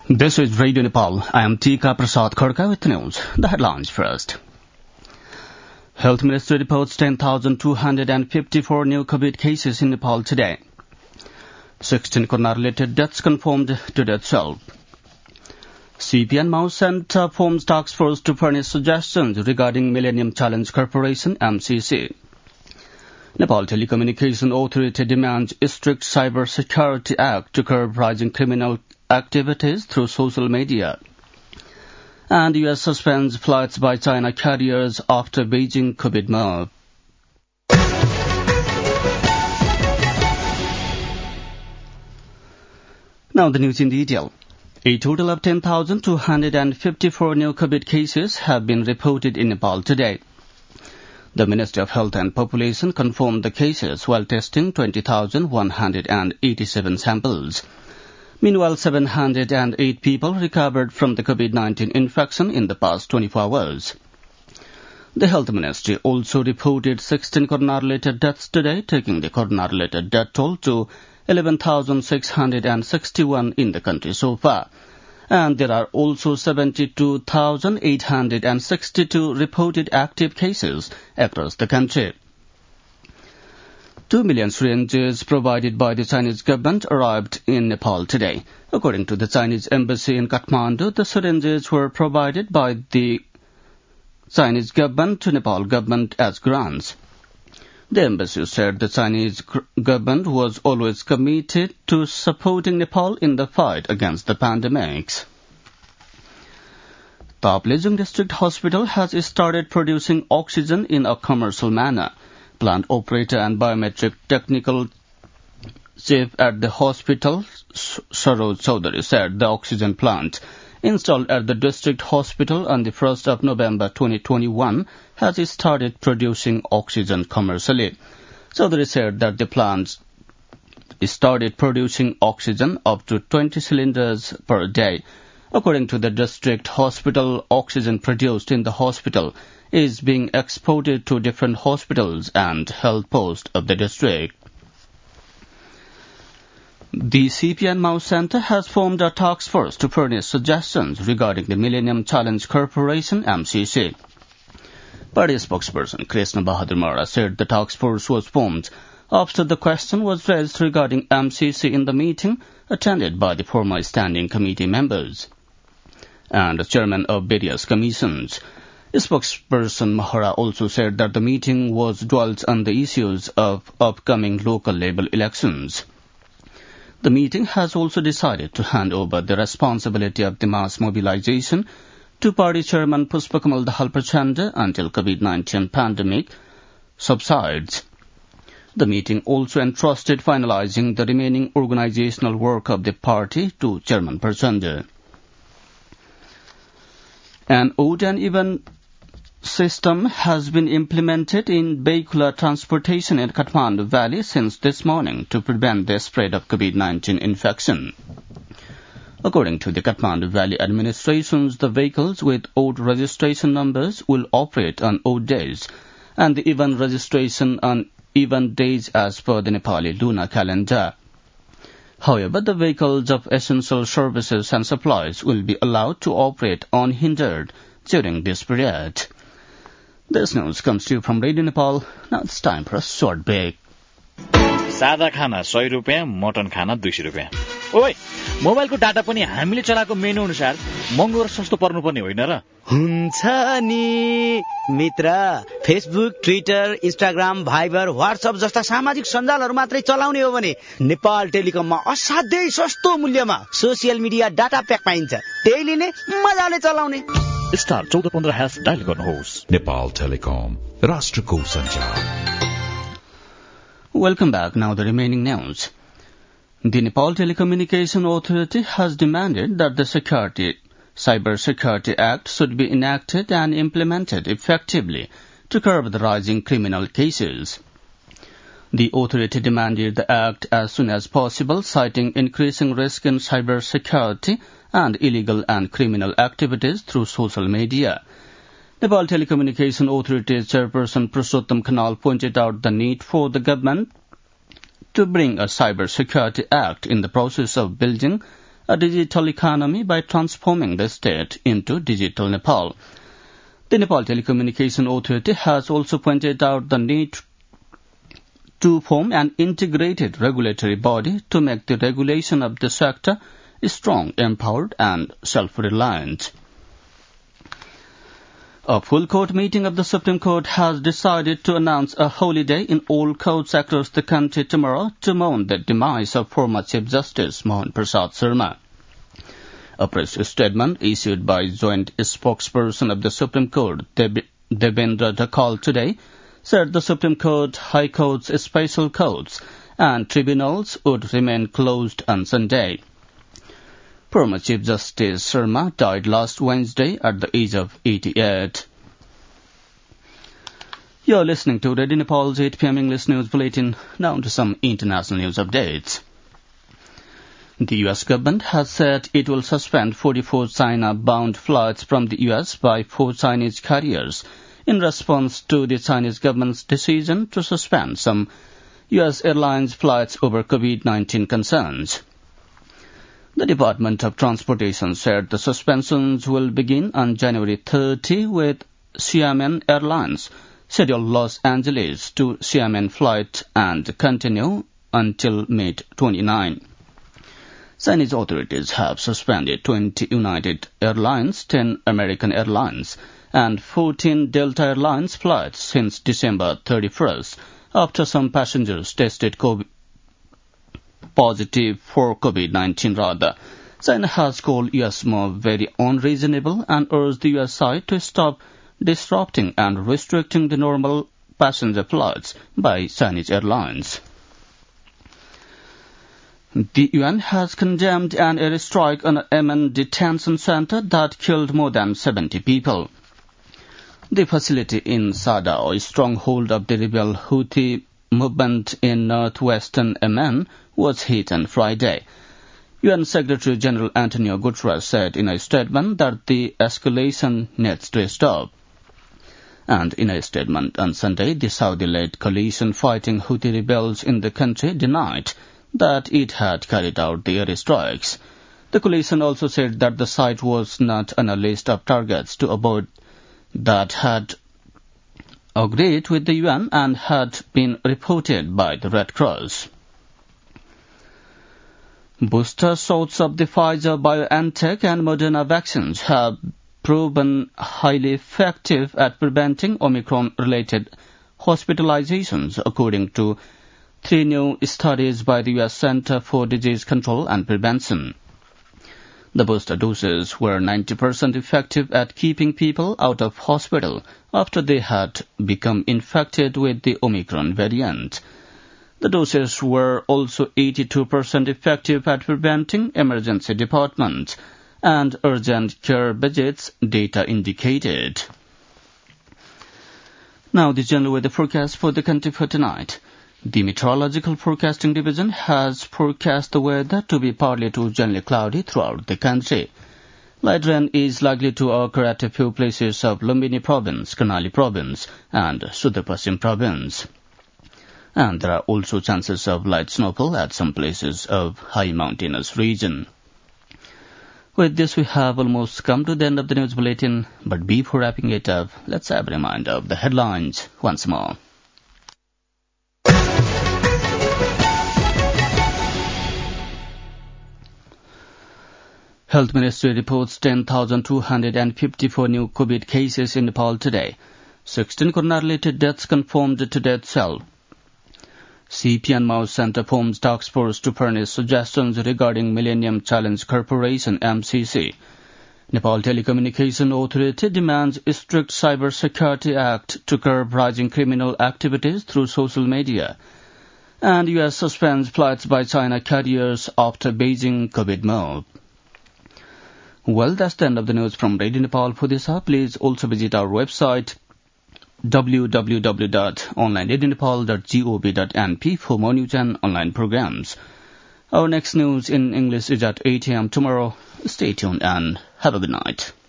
This is Radio Nepal. I am Tika Prasad Khadka with news. The headlines first. Health Ministry reports 10,254 new COVID cases in Nepal today. 16 corona-related deaths confirmed today itself. CP and Mao Center forms task force to furnish suggestions regarding Millennium Challenge Corporation, MCC. Nepal Telecommunication Authority demands a strict Cyber Security Act to curb rising criminal activities through social media. And U.S. suspends flights by China carriers after Beijing COVID move. Now the news in detail. A total of 10,254 new COVID cases have been reported in Nepal today. The Ministry of Health and Population confirmed the cases while testing 20,187 samples. Meanwhile, 708 people recovered from the COVID-19 infection in the past 24 hours. The Health Ministry also reported 16 corona-related deaths today, taking the corona-related death toll to 11,661 in the country so far. And there are also 72,862 reported active cases across the country. 2 million syringes provided by the Chinese government arrived in Nepal today. According to the Chinese embassy in Kathmandu, the syringes were provided by the Chinese government to Nepal government as grants. The embassy said the Chinese government was always committed to supporting Nepal in the fight against the pandemics. Taplejung District Hospital has started producing oxygen in a commercial manner. Plant operator and biometric technical chief at the hospital, Saroj Chaudhary, said the oxygen plant installed at the district hospital on the 1st of November 2021 has started producing oxygen commercially. Chaudhary said that the plant started producing oxygen up to 20 cylinders per day. According to the district hospital, oxygen produced in the hospital is being exported to different hospitals and health posts of the district. The CP and Mao Center has formed a task force to furnish suggestions regarding the Millennium Challenge Corporation, MCC. Party spokesperson Krishna Bahadur Mara said the task force was formed after the question was raised regarding MCC in the meeting attended by the former standing committee members and the chairman of various commissions. Spokesperson Mahara also said that the meeting was dwelt on the issues of upcoming local level elections. The meeting has also decided to hand over the responsibility of the mass mobilization to party chairman Pushpakamal Dahal Prachanda until COVID-19 pandemic subsides. The meeting also entrusted finalizing the remaining organizational work of the party to Chairman Prachanda. An odd and even system has been implemented in vehicular transportation in Kathmandu Valley since this morning to prevent the spread of COVID-19 infection. According to the Kathmandu Valley administrations, the vehicles with odd registration numbers will operate on odd days and the even registration on even days as per the Nepali lunar calendar. However, the vehicles of essential services and supplies will be allowed to operate unhindered during this period. This news comes to you from Radio Nepal. Now it's time for a short break. सादा खाना 100 रुपैयाँ, mutton खाना 200 रुपैयाँ. ओइ, मोबाइलको data पनि हामीले चलाएको मेनु अनुसार महँगो र सस्तो पर्नुपर्ने होइन र? हुन्छ नि मित्र. Facebook, Twitter, Instagram, Viber, WhatsApp जस्ता सामाजिक सञ्जालहरू मात्रै चलाउने हो भने नेपाल टेलिकममा असाध्यै सस्तो मूल्यमा सोशल मिडिया डाटा प्याक पाइन्छ. त्यही लिने, मजाले चलाउने. स्टार 1415# डायल गर्नुहोस्. नेपाल टेलिकम, राष्ट्रको सञ्चार. Welcome back. Now the remaining news. The Nepal Telecommunication Authority has demanded that the Cyber Security Act should be enacted and implemented effectively to curb the rising criminal cases. The authority demanded the act as soon as possible, citing increasing risk in cyber security and illegal and criminal activities through social media. Nepal Telecommunication Authority Chairperson Purushottam Khanal pointed out the need for the government to bring a Cyber Security Act in the process of building a digital economy by transforming the state into digital Nepal. The Nepal Telecommunication Authority has also pointed out the need to form an integrated regulatory body to make the regulation of the sector strong, empowered, and self-reliant. A full court meeting of the Supreme Court has decided to announce a holiday in all courts across the country tomorrow to mourn the demise of former Chief Justice Mohan Prasad Sharma. A press statement issued by joint spokesperson of the Supreme Court, Devendra Dhakal, today said the Supreme Court, High Courts, special courts, and tribunals would remain closed on Sunday. Former Chief Justice Sharma died last Wednesday at the age of 88. You're listening to Radio Nepal's 8 p.m. English News Bulletin. Now to some international news updates. The U.S. government has said it will suspend 44 China-bound flights from the U.S. by 4 Chinese carriers in response to the Chinese government's decision to suspend some U.S. airlines flights over COVID-19 concerns. The Department of Transportation said the suspensions will begin on January 30 with Xiamen Airlines scheduled Los Angeles to Xiamen flight and continue until mid-29. Chinese authorities have suspended 20 United Airlines, 10 American Airlines, and 14 Delta Airlines flights since December 31st after some passengers tested positive for COVID-19. China has called U.S. move very unreasonable and urged the U.S. side to stop disrupting and restricting the normal passenger flights by Chinese airlines. The UN has condemned an airstrike on a Yemen detention center that killed more than 70 people. The facility in Sada, a stronghold of the rebel Houthi movement in northwestern Yemen, was hit on Friday. UN Secretary General Antonio Guterres said in a statement that the escalation needs to stop. And in a statement on Sunday, the Saudi-led coalition fighting Houthi rebels in the country denied that it had carried out the airstrikes. The coalition also said that the site was not on a list of targets to avoid that had agreed with the UN and had been reported by the Red Cross. Booster shots of the Pfizer, BioNTech and Moderna vaccines have proven highly effective at preventing Omicron-related hospitalizations, according to 3 new studies by the U.S. Center for Disease Control and Prevention. The booster doses were 90% effective at keeping people out of hospital after they had become infected with the Omicron variant. The doses were also 82% effective at preventing emergency departments and urgent care visits, data indicated. Now the general weather forecast for the country for tonight. The Meteorological Forecasting Division has forecast the weather to be partly to generally cloudy throughout the country. Light rain is likely to occur at a few places of Lumbini Province, Karnali Province, and Sudar Paschim Province. And there are also chances of light snowfall at some places of high mountainous region. With this, we have almost come to the end of the news bulletin, but before wrapping it up, let's have a reminder of the headlines once more. Health Ministry reports 10,254 new COVID cases in Nepal today. 16 corona-related deaths confirmed today itself. CP and Mao Center forms task force to furnish suggestions regarding Millennium Challenge Corporation MCC. Nepal Telecommunication Authority demands a strict Cyber Security Act to curb rising criminal activities through social media. And U.S. suspends flights by China carriers after Beijing COVID move. Well, that's the end of the news from Radio Nepal for this hour. Please also visit our website www.onlineradionepal.gov.np for more news and online programs. Our next news in English is at 8 a.m. tomorrow. Stay tuned and have a good night.